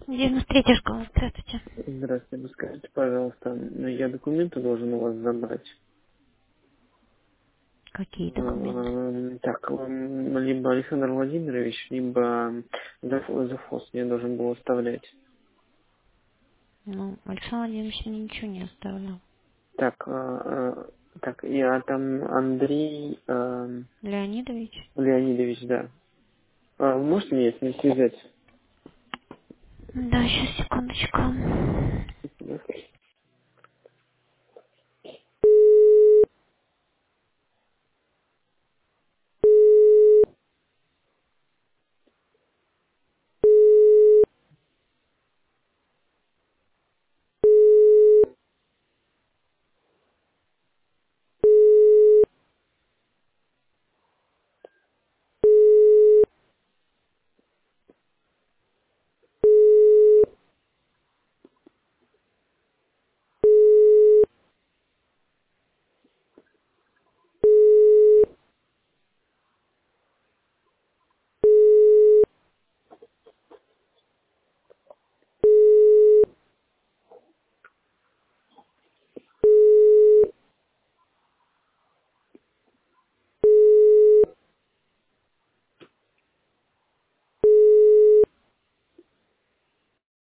93 школа, здравствуйте. Здравствуйте, скажите, пожалуйста, я документы должен у вас забрать. Какие документы? Так, либо Александр Владимирович, либо Зафос я должен был оставлять. Ну, Александр Владимирович мне ничего не оставлял. Так, так, я там Андрей Леонидович? Леонидович, да. Вы можете меня с ним связать? Да, сейчас, секундочку.